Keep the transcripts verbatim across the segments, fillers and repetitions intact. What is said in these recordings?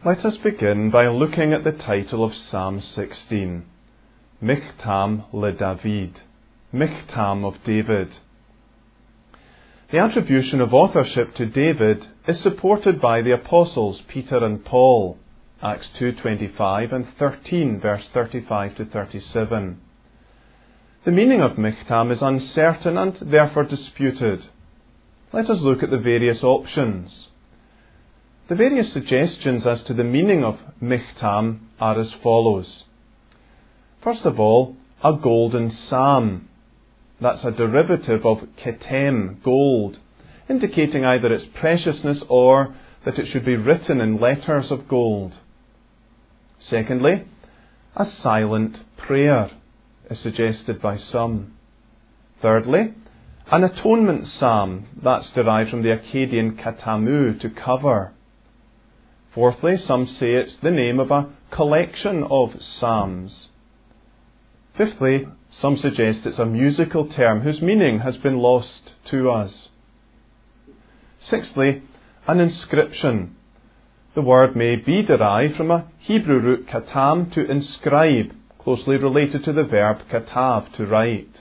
Let us begin by looking at the title of Psalm sixteen, Michtam le David, Michtam of David. The attribution of authorship to David is supported by the apostles Peter and Paul, Acts two twenty-five and thirteen verse thirty-five to thirty-seven. The meaning of Michtam is uncertain and therefore disputed. Let us look at the various options. The various suggestions as to the meaning of Michtam are as follows. First of all, a golden psalm. That's a derivative of ketem, gold, indicating either its preciousness or that it should be written in letters of gold. Secondly, a silent prayer is suggested by some. Thirdly, an atonement psalm, that's derived from the Akkadian katamu, to cover. Fourthly, some say it's the name of a collection of psalms. Fifthly, some suggest it's a musical term whose meaning has been lost to us. Sixthly, an inscription. The word may be derived from a Hebrew root katam, to inscribe, closely related to the verb katav, to write.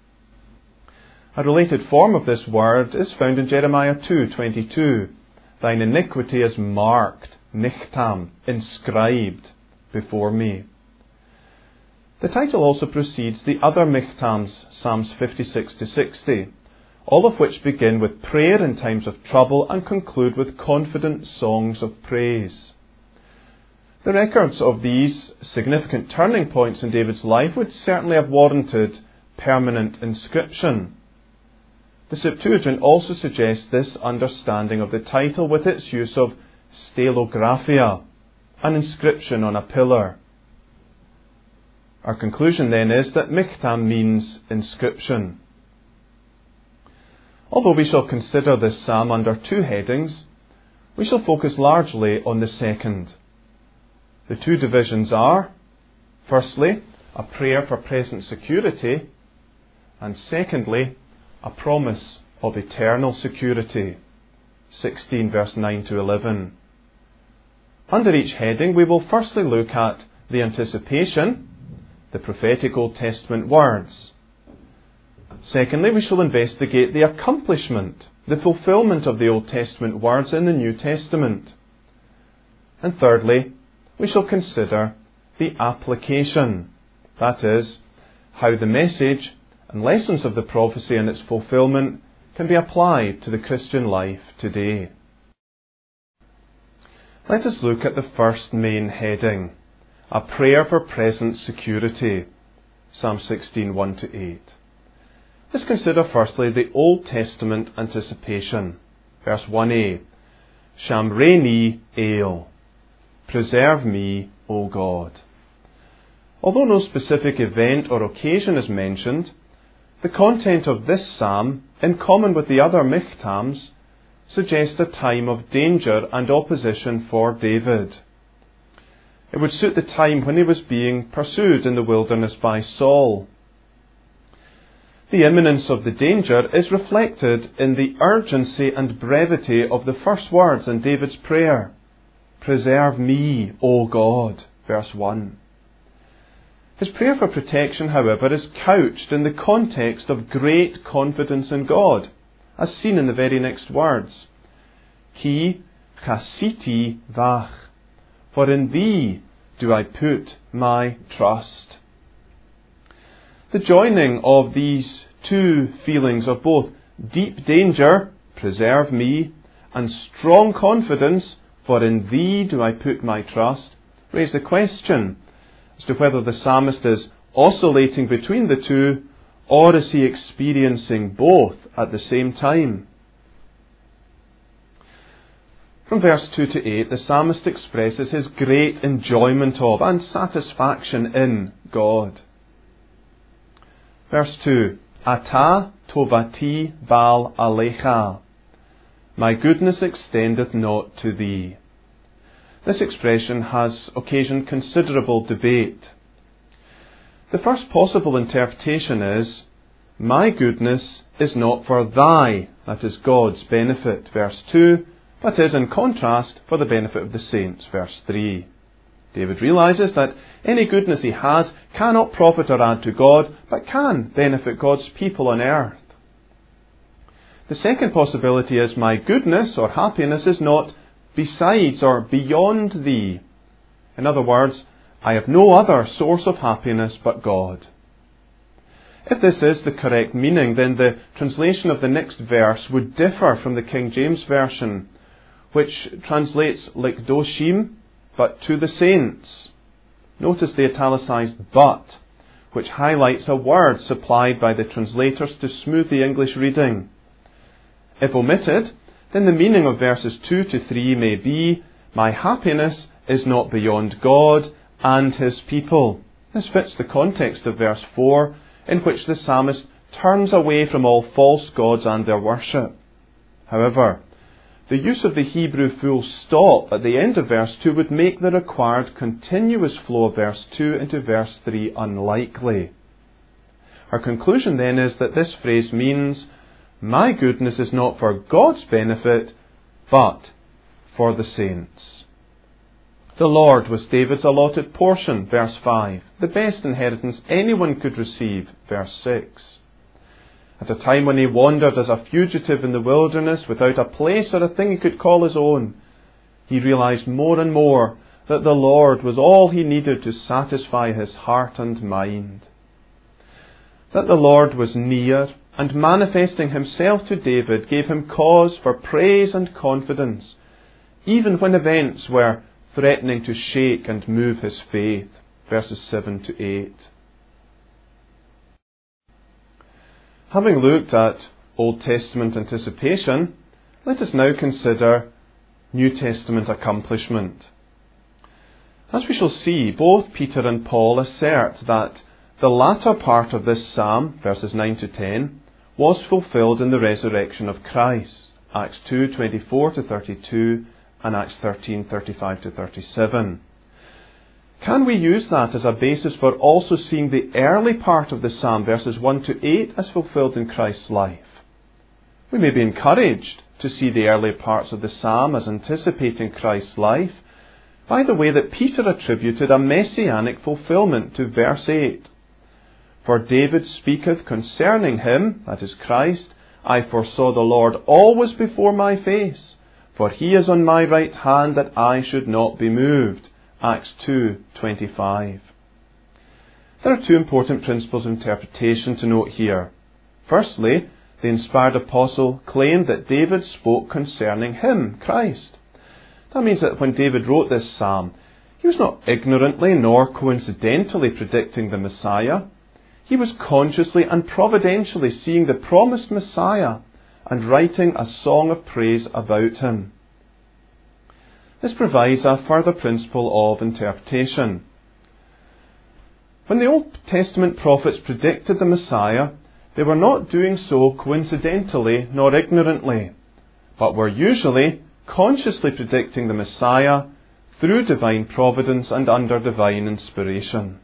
A related form of this word is found in Jeremiah two twenty-two. Thine iniquity is marked, Michtam, inscribed, before me. The title also precedes the other Michtams, Psalms fifty-six to sixty, all of which begin with prayer in times of trouble and conclude with confident songs of praise. The records of these significant turning points in David's life would certainly have warranted permanent inscription. The Septuagint also suggests this understanding of the title with its use of stalographia, an inscription on a pillar. Our conclusion then is that Michtam means inscription. Although we shall consider this psalm under two headings, we shall focus largely on the second. The two divisions are, firstly, a prayer for present security, and secondly, a promise of eternal security. sixteen verse nine to eleven. Under each heading we will firstly look at the anticipation, the prophetic Old Testament words. Secondly, we shall investigate the accomplishment, the fulfillment of the Old Testament words in the New Testament. And thirdly, we shall consider the application, that is, how the message and lessons of the prophecy and its fulfillment can be applied to the Christian life today. Let us look at the first main heading, a prayer for present security, Psalm sixteen, one to eight. Let's consider firstly the Old Testament anticipation. Verse one a, Shamreni El, preserve me, O God. Although no specific event or occasion is mentioned, the content of this psalm, in common with the other Michtams, suggests a time of danger and opposition for David. It would suit the time when he was being pursued in the wilderness by Saul. The imminence of the danger is reflected in the urgency and brevity of the first words in David's prayer. Preserve me, O God, verse one. His prayer for protection, however, is couched in the context of great confidence in God, as seen in the very next words. Ki chasiti vach, for in thee do I put my trust. The joining of these two feelings of both deep danger, preserve me, and strong confidence, for in thee do I put my trust, raise the question as to whether the psalmist is oscillating between the two, or is he experiencing both at the same time? From verse two to eight, the psalmist expresses his great enjoyment of and satisfaction in God. Verse two, Ata tovati bal alecha, my goodness extendeth not to thee. This expression has occasioned considerable debate. The first possible interpretation is, my goodness is not for thy, that is God's benefit, verse two, but is, in contrast, for the benefit of the saints. Verse three. David realizes that any goodness he has cannot profit or add to God, but can benefit God's people on earth. The second possibility is, my goodness or happiness is not besides or beyond thee. In other words, I have no other source of happiness but God. If this is the correct meaning, then the translation of the next verse would differ from the King James Version, which translates likdoshim, but to the saints. Notice the italicized but, which highlights a word supplied by the translators to smooth the English reading. If omitted, then the meaning of verses two to three may be, my happiness is not beyond God and His people. This fits the context of verse four, in which the psalmist turns away from all false gods and their worship. However, the use of the Hebrew full stop at the end of verse two would make the required continuous flow of verse two into verse three unlikely. Our conclusion then is that this phrase means, my goodness is not for God's benefit, but for the saints. The Lord was David's allotted portion, verse five, the best inheritance anyone could receive, verse six. At a time when he wandered as a fugitive in the wilderness without a place or a thing he could call his own, he realized more and more that the Lord was all he needed to satisfy his heart and mind. That the Lord was near and manifesting Himself to David gave him cause for praise and confidence, even when events were threatening to shake and move his faith. Verses seven to eight. Having looked at Old Testament anticipation, let us now consider New Testament accomplishment. As we shall see, both Peter and Paul assert that the latter part of this psalm, verses nine to ten, was fulfilled in the resurrection of Christ. Acts two twenty-four to thirty-two and Acts thirteen thirty-five to thirty-seven. Can we use that as a basis for also seeing the early part of the psalm, verses one to eight, as fulfilled in Christ's life? We may be encouraged to see the early parts of the psalm as anticipating Christ's life by the way that Peter attributed a messianic fulfillment to verse eight. For David speaketh concerning him, that is Christ, I foresaw the Lord always before my face, for He is on my right hand that I should not be moved. Acts two twenty-five. There are two important principles of interpretation to note here. Firstly, the inspired apostle claimed that David spoke concerning him, Christ. That means that when David wrote this psalm, he was not ignorantly nor coincidentally predicting the Messiah. He was consciously and providentially seeing the promised Messiah and writing a song of praise about Him. This provides a further principle of interpretation. When the Old Testament prophets predicted the Messiah, they were not doing so coincidentally nor ignorantly, but were usually consciously predicting the Messiah through divine providence and under divine inspiration.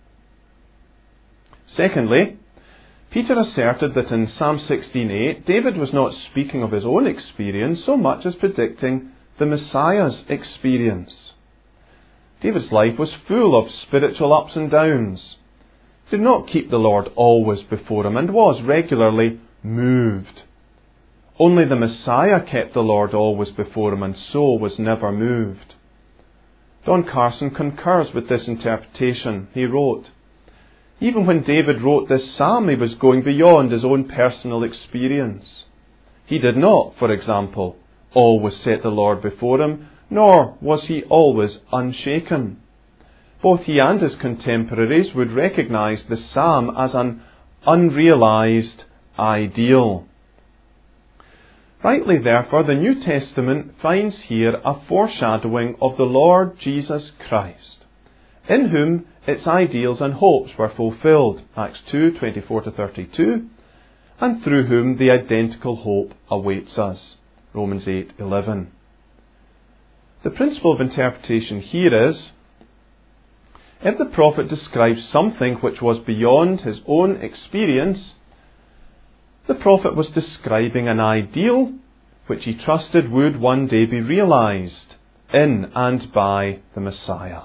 Secondly, Peter asserted that in Psalm sixteen eight, David was not speaking of his own experience so much as predicting the Messiah's experience. David's life was full of spiritual ups and downs. He did not keep the Lord always before him and was regularly moved. Only the Messiah kept the Lord always before him and so was never moved. Don Carson concurs with this interpretation. He wrote, even when David wrote this psalm, he was going beyond his own personal experience. He did not, for example, always set the Lord before him, nor was he always unshaken. Both he and his contemporaries would recognize the psalm as an unrealized ideal. Rightly, therefore, the New Testament finds here a foreshadowing of the Lord Jesus Christ, in whom its ideals and hopes were fulfilled, Acts two twenty-four to thirty-two, and through whom the identical hope awaits us, Romans eight eleven. The principle of interpretation here is, if the prophet describes something which was beyond his own experience, the prophet was describing an ideal which he trusted would one day be realized in and by the Messiah.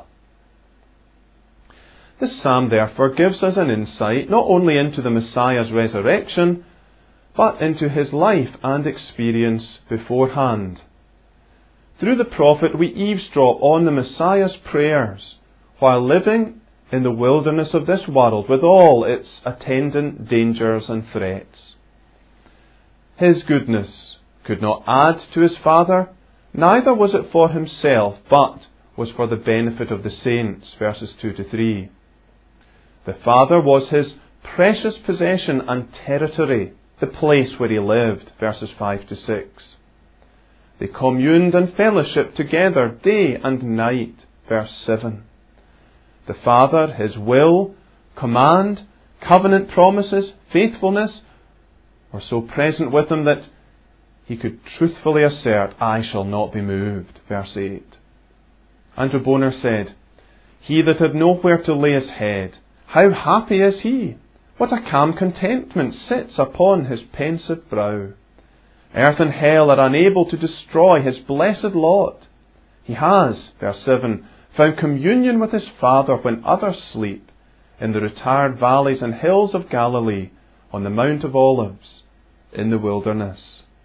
This psalm therefore gives us an insight not only into the Messiah's resurrection, but into his life and experience beforehand. Through the prophet we eavesdrop on the Messiah's prayers while living in the wilderness of this world with all its attendant dangers and threats. His goodness could not add to his Father, neither was it for himself, but was for the benefit of the saints, verses two to three. The Father was his precious possession and territory, the place where he lived, verses five to six. They communed and fellowshiped together day and night, verse seven. The Father, his will, command, covenant promises, faithfulness, were so present with him that he could truthfully assert, I shall not be moved, verse eight. Andrew Bonar said, He that had nowhere to lay his head, how happy is he! What a calm contentment sits upon his pensive brow. Earth and hell are unable to destroy his blessed lot. He has, verse seven, found communion with his Father when others sleep, in the retired valleys and hills of Galilee, on the Mount of Olives, in the wilderness.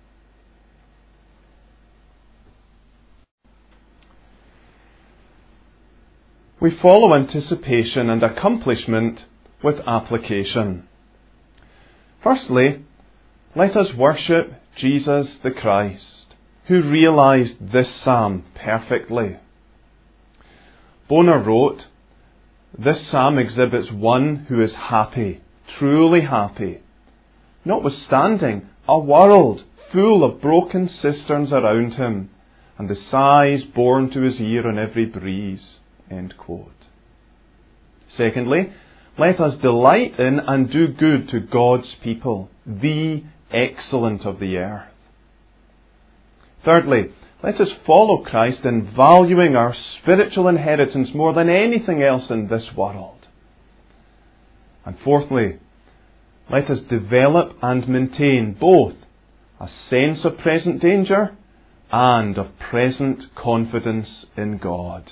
We follow anticipation and accomplishment with application. Firstly, let us worship Jesus the Christ, who realized this psalm perfectly. Bonar wrote, This psalm exhibits one who is happy, truly happy, notwithstanding a world full of broken cisterns around him, and the sighs borne to his ear on every breeze. End quote. Secondly, let us delight in and do good to God's people, the excellent of the earth. Thirdly, let us follow Christ in valuing our spiritual inheritance more than anything else in this world. And fourthly, let us develop and maintain both a sense of present danger and of present confidence in God.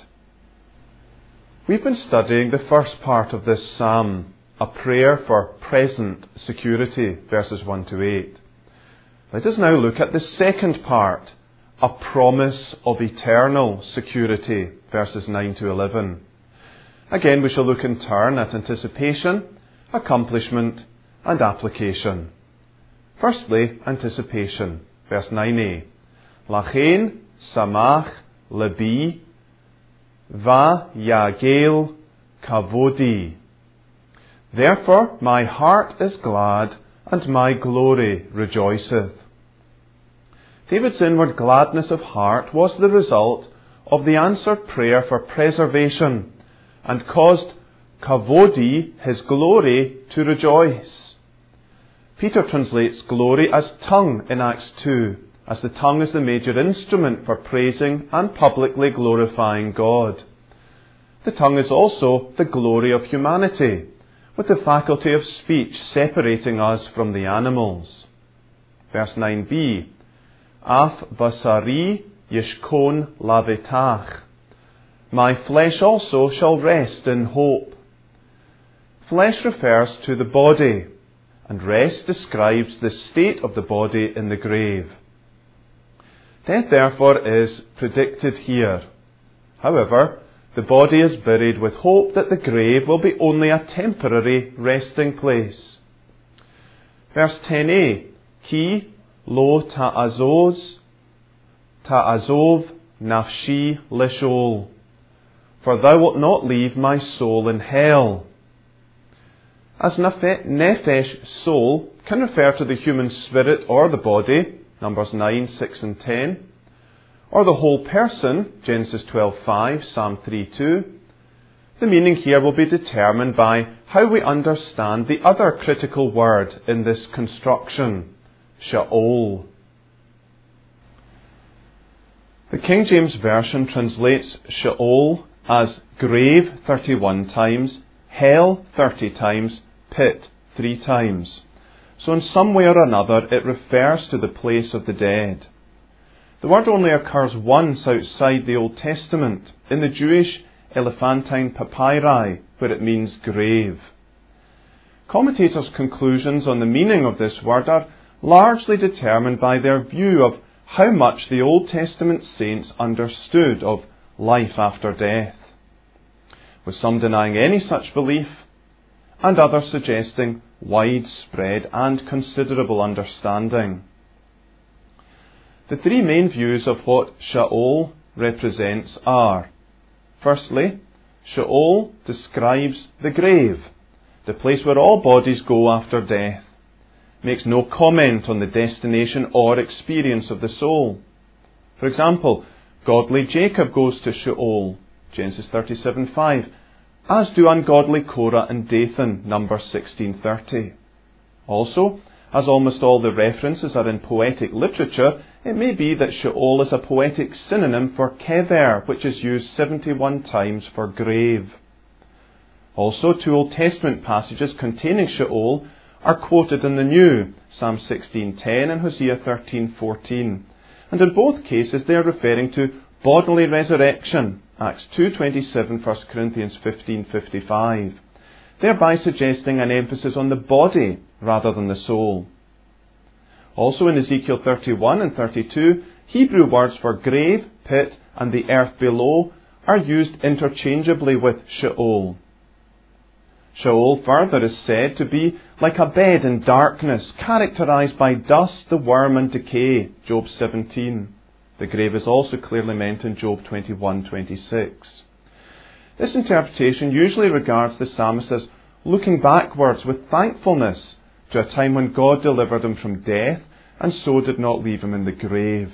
We've been studying the first part of this psalm, a prayer for present security, verses one to eight. Let us now look at the second part, a promise of eternal security, verses nine to eleven. Again, we shall look in turn at anticipation, accomplishment, and application. Firstly, anticipation, verse nine a. Lachen samach lebi va yagel kavodi. Therefore my heart is glad, and my glory rejoiceth. David's inward gladness of heart was the result of the answered prayer for preservation, and caused kavodi, his glory, to rejoice. Peter translates glory as tongue in Acts two, as the tongue is the major instrument for praising and publicly glorifying God. The tongue is also the glory of humanity, with the faculty of speech separating us from the animals. Verse nine b. Af basari yishkon lavetach. My flesh also shall rest in hope. Flesh refers to the body, and rest describes the state of the body in the grave. Death, therefore, is predicted here. However, the body is buried with hope that the grave will be only a temporary resting place. Verse ten a. Ki lo ta'azoz, ta'azov nafshi lishol. For thou wilt not leave my soul in hell. As nephesh, soul, can refer to the human spirit or the body, Numbers nine, six and ten, or the whole person, Genesis twelve five, Psalm three two, the meaning here will be determined by how we understand the other critical word in this construction, Sheol. The King James Version translates Sheol as grave thirty-one times, hell thirty times, pit three times. So in some way or another it refers to the place of the dead. The word only occurs once outside the Old Testament, in the Jewish Elephantine Papyri, where it means grave. Commentators' conclusions on the meaning of this word are largely determined by their view of how much the Old Testament saints understood of life after death, with some denying any such belief, and others suggesting widespread and considerable understanding. The three main views of what Sheol represents are: firstly, Sheol describes the grave, the place where all bodies go after death, makes no comment on the destination or experience of the soul. For example, godly Jacob goes to Sheol, Genesis thirty-seven five, as do ungodly Korah and Dathan, Numbers sixteen thirty. Also, as almost all the references are in poetic literature, it may be that Sheol is a poetic synonym for kever, which is used seventy-one times for grave. Also, two Old Testament passages containing Sheol are quoted in the New, Psalm sixteen ten and Hosea thirteen fourteen, and in both cases they are referring to bodily resurrection, Acts two twenty-seven, First Corinthians fifteen fifty-five, thereby suggesting an emphasis on the body rather than the soul. Also in Ezekiel thirty-one and thirty-two, Hebrew words for grave, pit, and the earth below are used interchangeably with Sheol. Sheol further is said to be like a bed in darkness, characterized by dust, the worm, and decay, Job seventeen. The grave is also clearly meant in Job twenty-one twenty-six. This interpretation usually regards the psalmist as looking backwards with thankfulness to a time when God delivered him from death and so did not leave him in the grave.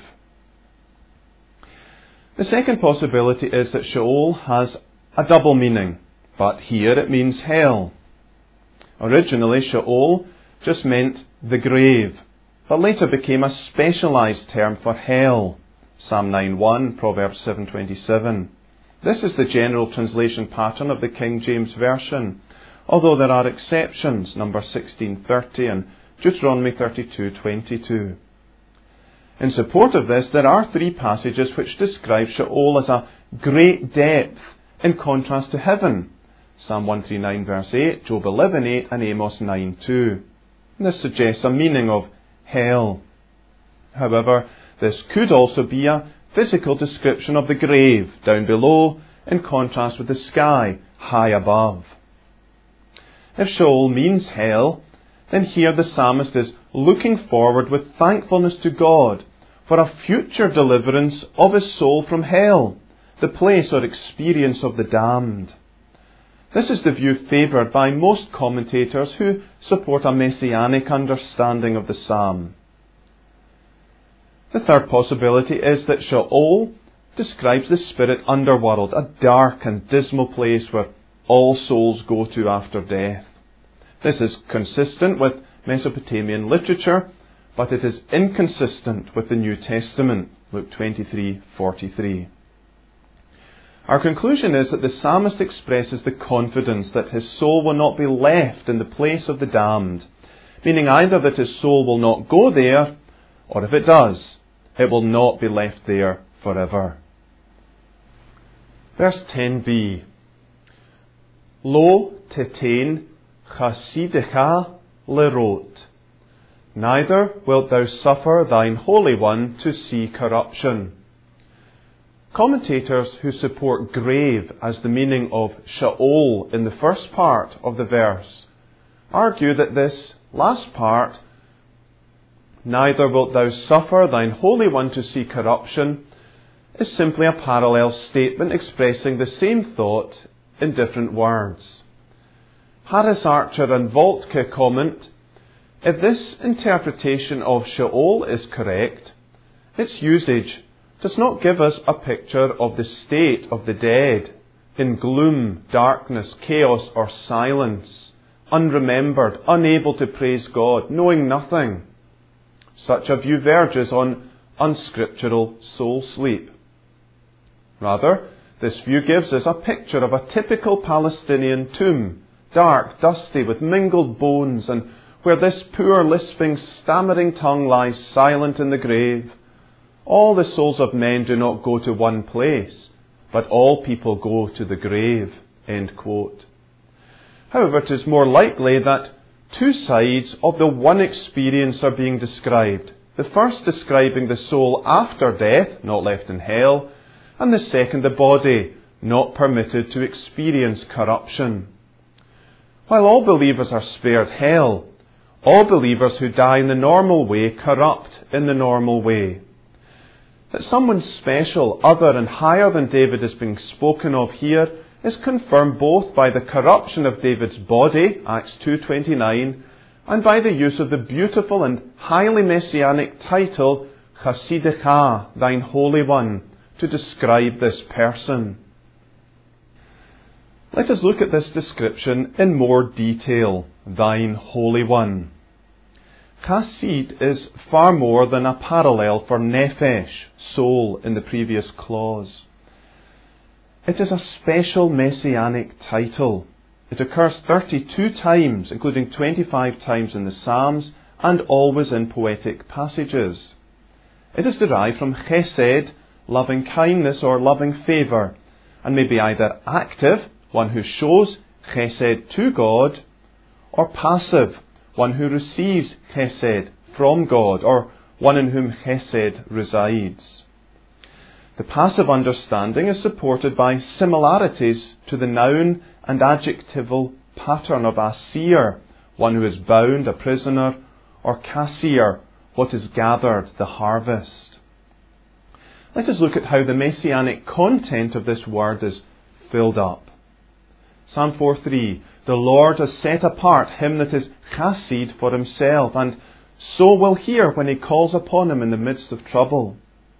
The second possibility is that Sheol has a double meaning, but here it means hell. Originally, Sheol just meant the grave, but later became a specialized term for hell. Psalm nine one, Proverbs seven twenty-seven. This is the general translation pattern of the King James Version, although there are exceptions, Numbers sixteen thirty and Deuteronomy thirty-two twenty-two. In support of this, there are three passages which describe Sheol as a great depth in contrast to heaven. Psalm one thirty-nine verse eight, Job eleven eight and Amos nine two. This suggests a meaning of hell. However, this could also be a physical description of the grave down below in contrast with the sky high above. If Sheol means hell, then here the psalmist is looking forward with thankfulness to God for a future deliverance of his soul from hell, the place or experience of the damned. This is the view favoured by most commentators who support a messianic understanding of the psalm. The third possibility is that Sheol describes the spirit underworld, a dark and dismal place where all souls go to after death. This is consistent with Mesopotamian literature, but it is inconsistent with the New Testament, Luke twenty-three forty-three. Our conclusion is that the psalmist expresses the confidence that his soul will not be left in the place of the damned, meaning either that his soul will not go there, or if it does, it will not be left there forever. Verse ten b. Lo tetain chasidecha lerot. Neither wilt thou suffer thine Holy One to see corruption. Commentators who support grave as the meaning of Sheol in the first part of the verse argue that this last part, neither wilt thou suffer thine Holy One to see corruption, is simply a parallel statement expressing the same thought in different words. Harris Archer and Voltke comment, if this interpretation of Sheol is correct, its usage does not give us a picture of the state of the dead in gloom, darkness, chaos, or silence, unremembered, unable to praise God, knowing nothing. Such a view verges on unscriptural soul sleep. Rather, this view gives us a picture of a typical Palestinian tomb, dark, dusty, with mingled bones, and where this poor, lisping, stammering tongue lies silent in the grave, all the souls of men do not go to one place, but all people go to the grave. End quote. However, it is more likely that two sides of the one experience are being described. The first describing the soul after death, not left in hell, and the second the body, not permitted to experience corruption. While all believers are spared hell, all believers who die in the normal way corrupt in the normal way. That someone special, other and higher than David is being spoken of here is confirmed both by the corruption of David's body, Acts two twenty-nine, and by the use of the beautiful and highly messianic title, Chasidecha, thine Holy One, to describe this person. Let us look at this description in more detail, thine Holy One. Chasid is far more than a parallel for nephesh, soul, in the previous clause. It is a special messianic title. It occurs thirty-two times, including twenty-five times in the Psalms, and always in poetic passages. It is derived from chesed, loving kindness or loving favour, and may be either active, one who shows chesed to God, or passive, one who receives chesed from God, or one in whom chesed resides. The passive understanding is supported by similarities to the noun and adjectival pattern of asir, one who is bound, a prisoner, or kasir, what is gathered, the harvest. Let us look at how the messianic content of this word is filled up. Psalm four three, the Lord has set apart him that is chasid for himself, and so will hear when he calls upon him in the midst of trouble.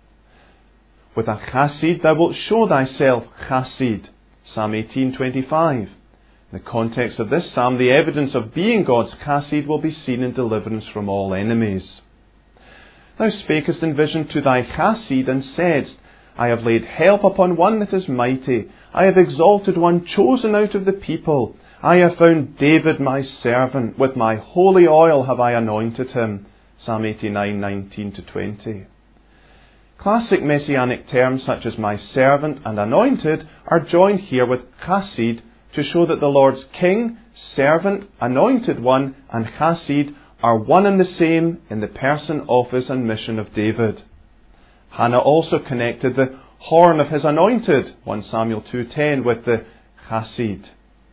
With a chasid thou wilt show thyself chasid. Psalm eighteen twenty-five. In the context of this psalm, the evidence of being God's chasid will be seen in deliverance from all enemies. Thou spakest in vision to thy chasid, and saidst, I have laid help upon one that is mighty. I have exalted one chosen out of the people. I have found David my servant. With my holy oil have I anointed him. Psalm eighty-nine nineteen to twenty. Classic messianic terms such as my servant and anointed are joined here with chasid to show that the Lord's king, servant, anointed one, and chasid are one and the same in the person, office and mission of David. Hannah also connected the horn of his anointed, First Samuel two ten, with the chasid.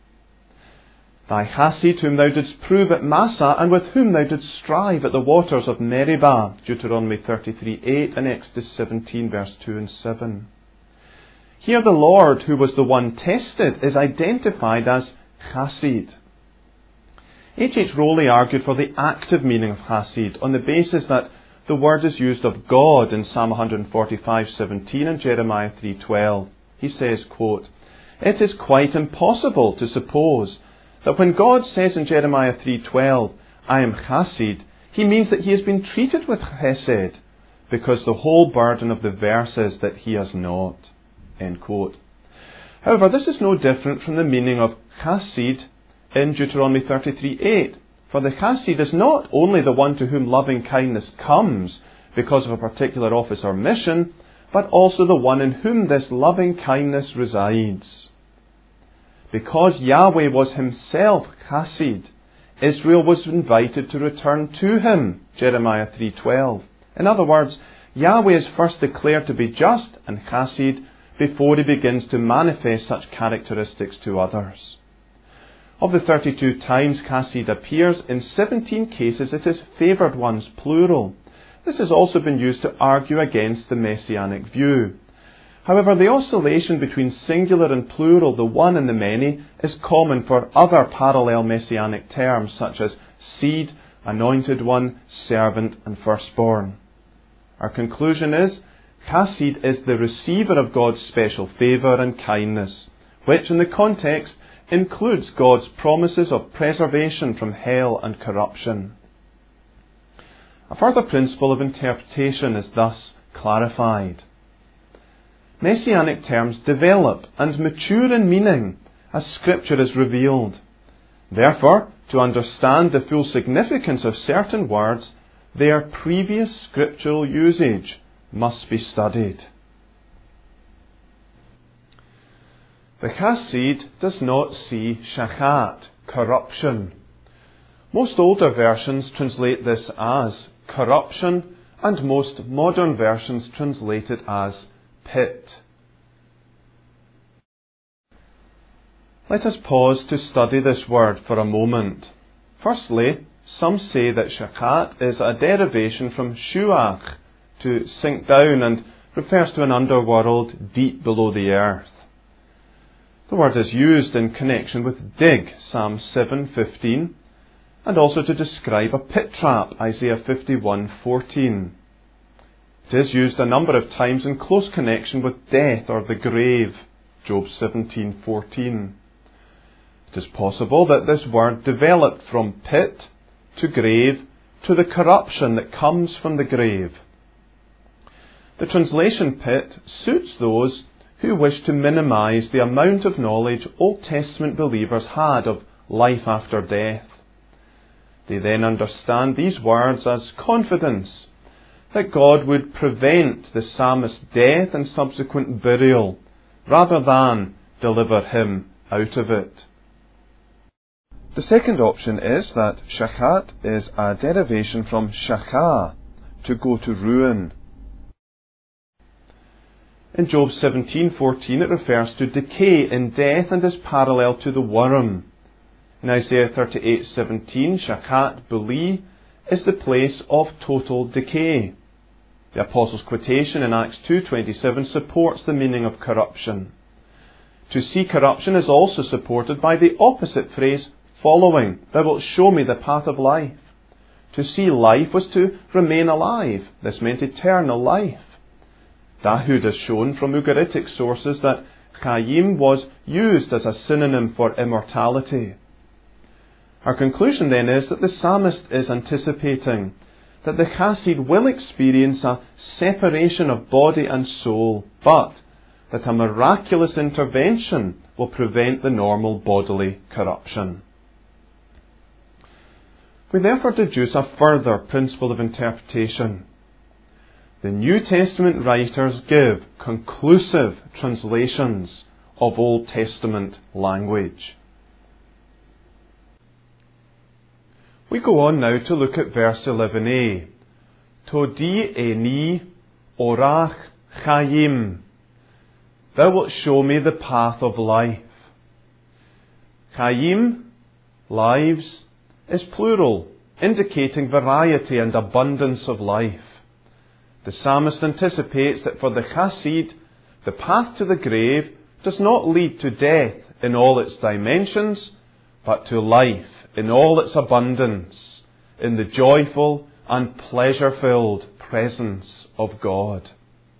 Thy chasid whom thou didst prove at Massah, and with whom thou didst strive at the waters of Meribah, Deuteronomy thirty-three eight and Exodus seventeen verse two and seven. Here the Lord, who was the one tested, is identified as chasid. H H Rowley argued for the active meaning of chasid on the basis that the word is used of God in Psalm one forty-five seventeen and Jeremiah three twelve. He says, quote, it is quite impossible to suppose that when God says in Jeremiah three twelve, I am chasid, he means that he has been treated with chesed, because the whole burden of the verse is that he has not. End quote. However, this is no different from the meaning of chasid in Deuteronomy thirty-three eight. For the chasid is not only the one to whom loving kindness comes because of a particular office or mission, but also the one in whom this loving kindness resides. Because Yahweh was himself chasid, Israel was invited to return to him, Jeremiah three twelve. In other words, Yahweh is first declared to be just and chasid before he begins to manifest such characteristics to others. Of the thirty-two times chasid appears, in seventeen cases it is favoured ones, plural. This has also been used to argue against the messianic view. However, the oscillation between singular and plural, the one and the many, is common for other parallel messianic terms such as seed, anointed one, servant and firstborn. Our conclusion is, chasid is the receiver of God's special favour and kindness, which in the context includes God's promises of preservation from hell and corruption. A further principle of interpretation is thus clarified. Messianic terms develop and mature in meaning as Scripture is revealed. Therefore, to understand the full significance of certain words, their previous scriptural usage must be studied. The Chassid does not see shachat, corruption. Most older versions translate this as corruption, and most modern versions translate it as pit. Let us pause to study this word for a moment. Firstly, some say that shachat is a derivation from shuach, to sink down, and refers to an underworld deep below the earth. The word is used in connection with dig, Psalm seven fifteen, and also to describe a pit trap, Isaiah fifty-one fourteen. It is used a number of times in close connection with death or the grave, Job seventeen fourteen. It is possible that this word developed from pit to grave to the corruption that comes from the grave. The translation pit suits those who wish to minimize the amount of knowledge Old Testament believers had of life after death. They then understand these words as confidence that God would prevent the psalmist's death and subsequent burial, rather than deliver him out of it. The second option is that shachat is a derivation from shachah, to go to ruin. In Job seventeen fourteen it refers to decay in death and is parallel to the worm. In Isaiah thirty-eight seventeen, shachat buli is the place of total decay. The Apostle's quotation in Acts two twenty-seven supports the meaning of corruption. To see corruption is also supported by the opposite phrase following, "Thou wilt show me the path of life." To see life was to remain alive. This meant eternal life. Dahud has shown from Ugaritic sources that chayim was used as a synonym for immortality. Our conclusion then is that the psalmist is anticipating that the Chassid will experience a separation of body and soul, but that a miraculous intervention will prevent the normal bodily corruption. We therefore deduce a further principle of interpretation. The New Testament writers give conclusive translations of Old Testament language. We go on now to look at verse eleven a. Todi eni orach chayim. Thou wilt show me the path of life. Chayim, lives, is plural, indicating variety and abundance of life. The psalmist anticipates that for the Chassid, the path to the grave does not lead to death in all its dimensions, but to life in all its abundance, in the joyful and pleasure-filled presence of God.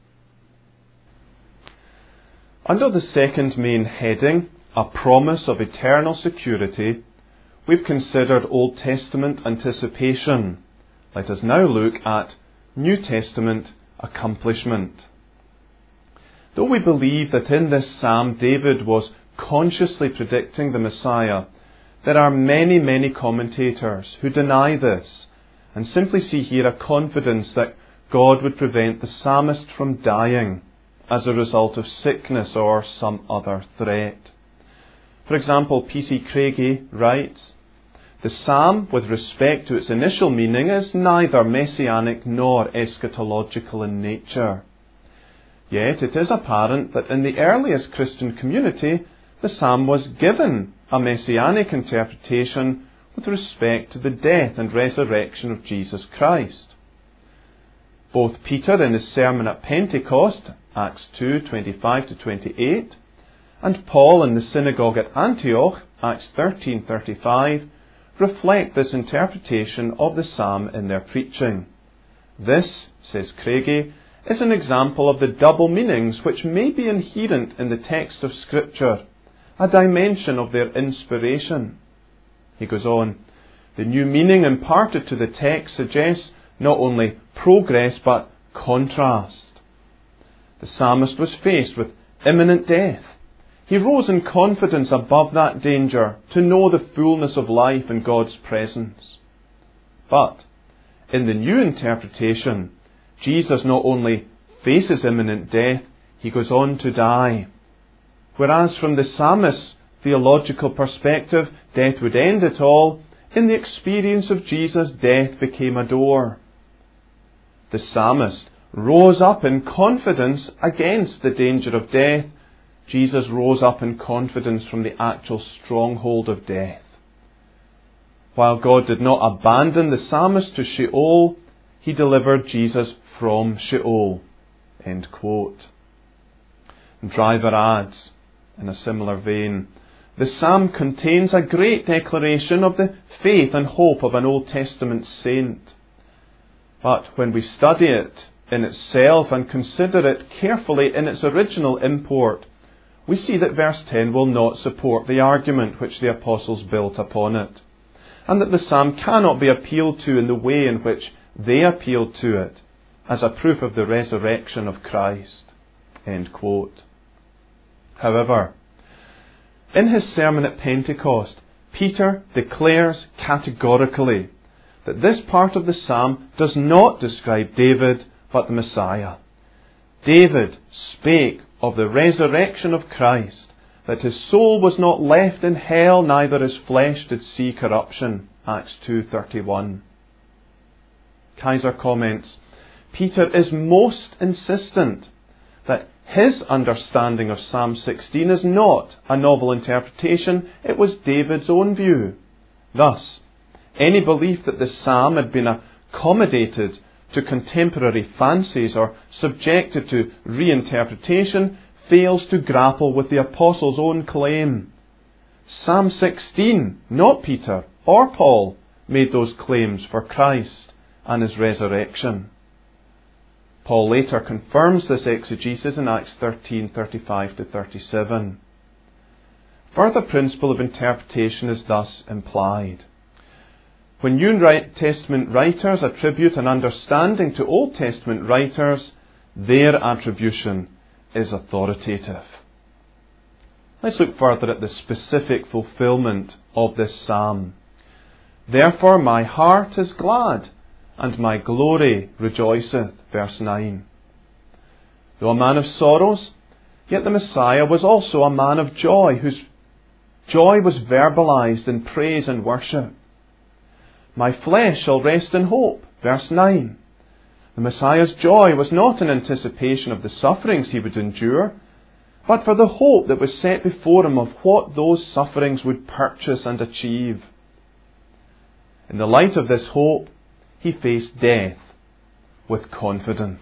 Under the second main heading, a promise of eternal security, we've considered Old Testament anticipation. Let us now look at New Testament accomplishment. Though we believe that in this psalm David was consciously predicting the Messiah, there are many, many commentators who deny this and simply see here a confidence that God would prevent the psalmist from dying as a result of sickness or some other threat. For example, P C Craigie writes, "The psalm, with respect to its initial meaning, is neither messianic nor eschatological in nature. Yet it is apparent that in the earliest Christian community, the psalm was given a messianic interpretation with respect to the death and resurrection of Jesus Christ. Both Peter in his sermon at Pentecost, Acts two twenty-five to twenty-eight, and Paul in the synagogue at Antioch, Acts thirteen thirty-five, reflect this interpretation of the psalm in their preaching. This, says Craigie, is an example of the double meanings which may be inherent in the text of Scripture, a dimension of their inspiration." He goes on, "The new meaning imparted to the text suggests not only progress but contrast. The psalmist was faced with imminent death. He rose in confidence above that danger to know the fullness of life in God's presence. But in the new interpretation, Jesus not only faces imminent death, he goes on to die. Whereas from the psalmist's theological perspective, death would end it all, in the experience of Jesus, death became a door. The psalmist rose up in confidence against the danger of death. Jesus rose up in confidence from the actual stronghold of death. While God did not abandon the psalmist to Sheol, he delivered Jesus from Sheol. End quote. And Driver adds, in a similar vein, the psalm contains a great declaration of the faith and hope of an Old Testament saint. But when we study it in itself and consider it carefully in its original import, we see that verse ten will not support the argument which the apostles built upon it, and that the psalm cannot be appealed to in the way in which they appealed to it, as a proof of the resurrection of Christ. End quote. However, in his sermon at Pentecost, Peter declares categorically that this part of the psalm does not describe David, but the Messiah. David spake of the resurrection of Christ, that his soul was not left in hell, neither his flesh did see corruption. Acts two thirty-one. Kaiser comments, Peter is most insistent that his understanding of Psalm sixteen is not a novel interpretation, it was David's own view. Thus, any belief that the psalm had been accommodated to contemporary fancies or subjected to reinterpretation fails to grapple with the apostles' own claim. Psalm sixteen, not Peter or Paul, made those claims for Christ and his resurrection. Paul later confirms this exegesis in Acts thirteen thirty-five to thirty-seven. Further principle of interpretation is thus implied. When New Testament writers attribute an understanding to Old Testament writers, their attribution is authoritative. Let's look further at the specific fulfillment of this psalm. Therefore my heart is glad, and my glory rejoiceth. Verse nine. Though a man of sorrows, yet the Messiah was also a man of joy, whose joy was verbalized in praise and worship. My flesh shall rest in hope. Verse nine. The Messiah's joy was not in anticipation of the sufferings he would endure, but for the hope that was set before him of what those sufferings would purchase and achieve. In the light of this hope, he faced death with confidence.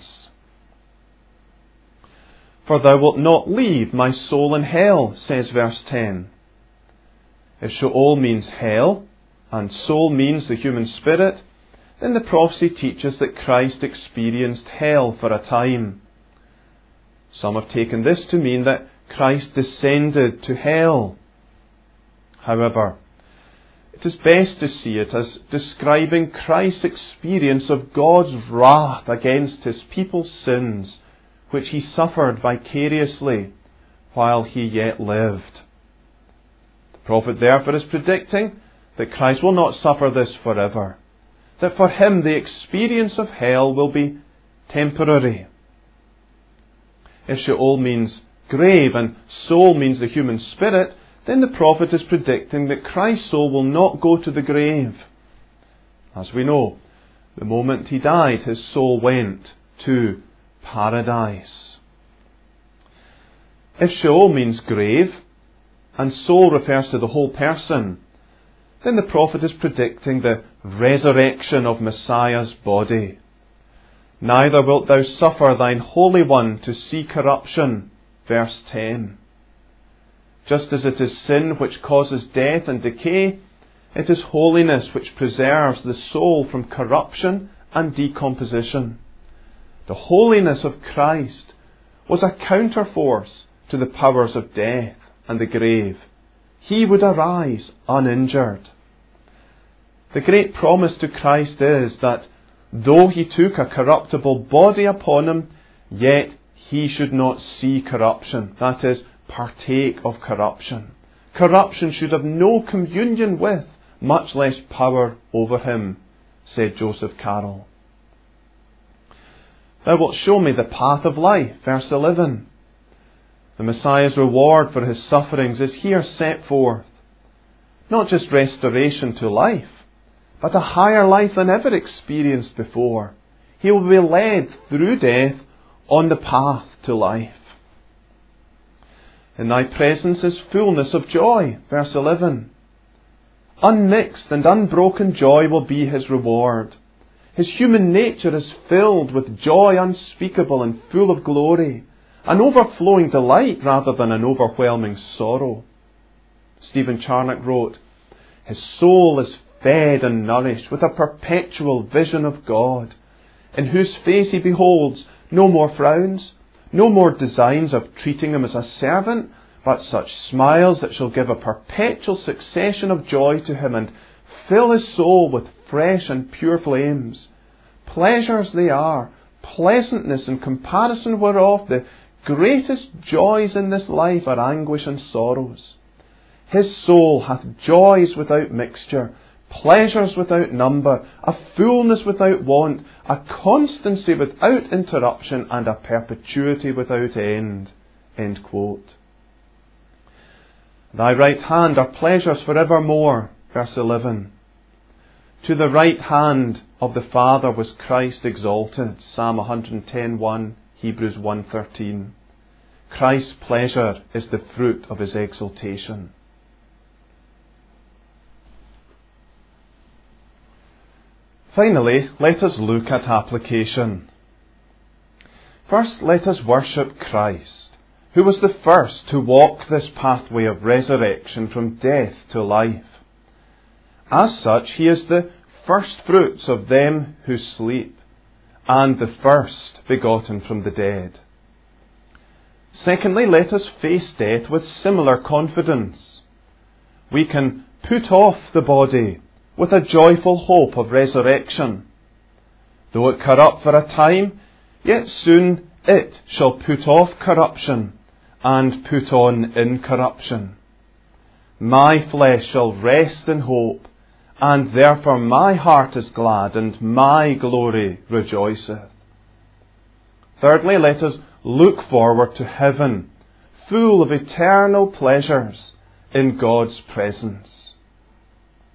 For thou wilt not leave my soul in hell, says verse ten. If Sheol means hell, and soul means the human spirit, then the prophecy teaches that Christ experienced hell for a time. Some have taken this to mean that Christ descended to hell. However, it is best to see it as describing Christ's experience of God's wrath against his people's sins, which he suffered vicariously while he yet lived. The prophet therefore is predicting that Christ will not suffer this forever, that for him the experience of hell will be temporary. If Sheol means grave and soul means the human spirit, then the prophet is predicting that Christ's soul will not go to the grave. As we know, the moment he died, his soul went to paradise. If Sheol means grave, and soul refers to the whole person, then the prophet is predicting the resurrection of Messiah's body. Neither wilt thou suffer thine Holy One to see corruption. Verse ten. Just as it is sin which causes death and decay, it is holiness which preserves the soul from corruption and decomposition. The holiness of Christ was a counterforce to the powers of death and the grave. He would arise uninjured. The great promise to Christ is that though he took a corruptible body upon him, yet he should not see corruption, that is, partake of corruption. Corruption should have no communion with, much less power over him, said Joseph Carroll. Thou wilt show me the path of life. Verse eleven. The Messiah's reward for his sufferings is here set forth. Not just restoration to life, but a higher life than ever experienced before. He will be led through death on the path to life. In thy presence is fullness of joy. Verse eleven. Unmixed and unbroken joy will be his reward. His human nature is filled with joy unspeakable and full of glory, an overflowing delight rather than an overwhelming sorrow. Stephen Charnock wrote, his soul is fed and nourished with a perpetual vision of God, in whose face he beholds no more frowns, no more designs of treating him as a servant, but such smiles that shall give a perpetual succession of joy to him and fill his soul with fresh and pure flames. Pleasures they are, pleasantness in comparison whereof the greatest joys in this life are anguish and sorrows. His soul hath joys without mixture, pleasures without number, a fullness without want, a constancy without interruption, and a perpetuity without end. End quote. Thy right hand are pleasures for evermore. Verse eleven. To the right hand of the Father was Christ exalted. Psalm one ten one, Hebrews one thirteen. Christ's pleasure is the fruit of his exaltation. Finally, let us look at application. First, let us worship Christ, who was the first to walk this pathway of resurrection from death to life. As such, he is the first fruits of them who sleep, and the first begotten from the dead. Secondly, let us face death with similar confidence. We can put off the body with a joyful hope of resurrection. Though it corrupt for a time, yet soon it shall put off corruption and put on incorruption. My flesh shall rest in hope, and therefore my heart is glad, and my glory rejoiceth. Thirdly, let us look forward to heaven, full of eternal pleasures in God's presence.